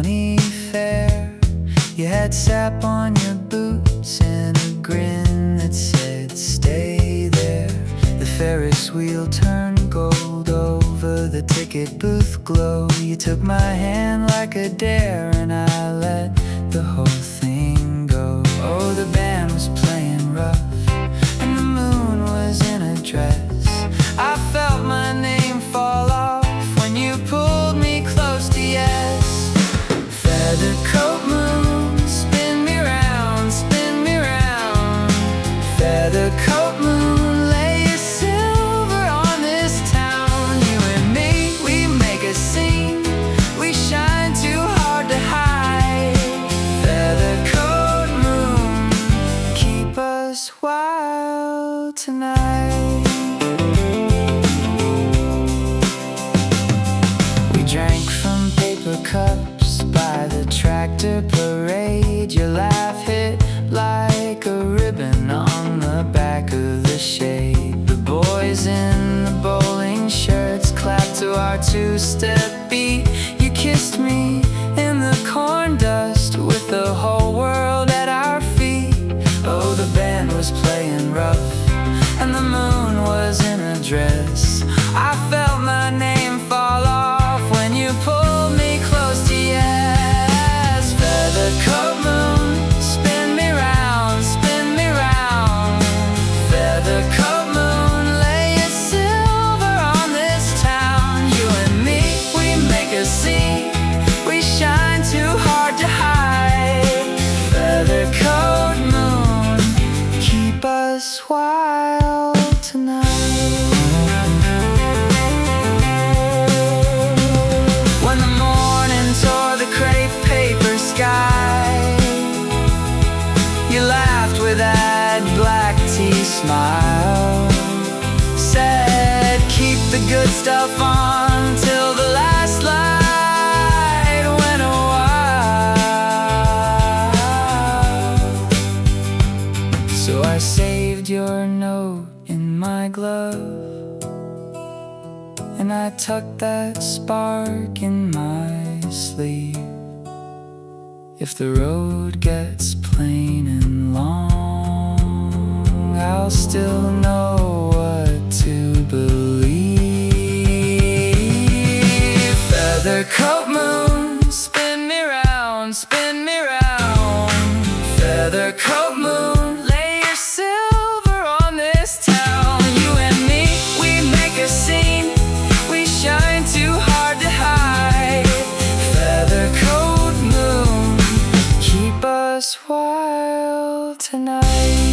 county fair. You had sap on your boots and a grin that said, stay there. The Ferris wheel turned gold over the ticket booth glow. You took my hand like a dare and I let the whole thing go. Oh, the band was playing rough and the moon was in a dress. I felt my name fall off when you pulled me close to yes. Feathered coat moon, spin me round, spin me round. Feathered coat moon, lay your silver on this town. You and me, we make a scene, we shine too hard to hide. Feathered coat moon, keep us wild tonight. We drank from paper cups by the tractor parade. Your laugh hit like a ribbon on the back of the shade. The boys in the bowling shirts clapped to our two-step beat. You kissed me in the corn dust with the whole world at our feet. Oh, the band was playing rough and the moon was in a dress. I felt my name fall off when you pulled me close to yes. Feathered coat moon, spin me round, spin me round. Feathered coat moon, lay your silver on this town. You and me, we make a scene, we shine too hard to hide. Feathered coat moon, keep us wild tonight. When the morning tore the crepe paper sky, you laughed with that black tea smile. Said, keep the good stuff on till the last light went a while. So I saved your note in my glove and I tucked that spark in my sleeve. If the road gets plain and long, I'll still know what to believe. Feather coat moon, spin me round, spin me round. Feather coat moon, lay your silver on this town. You and me, we make a scene, we shine too hard to hide. Feather coat moon, keep us wild tonight.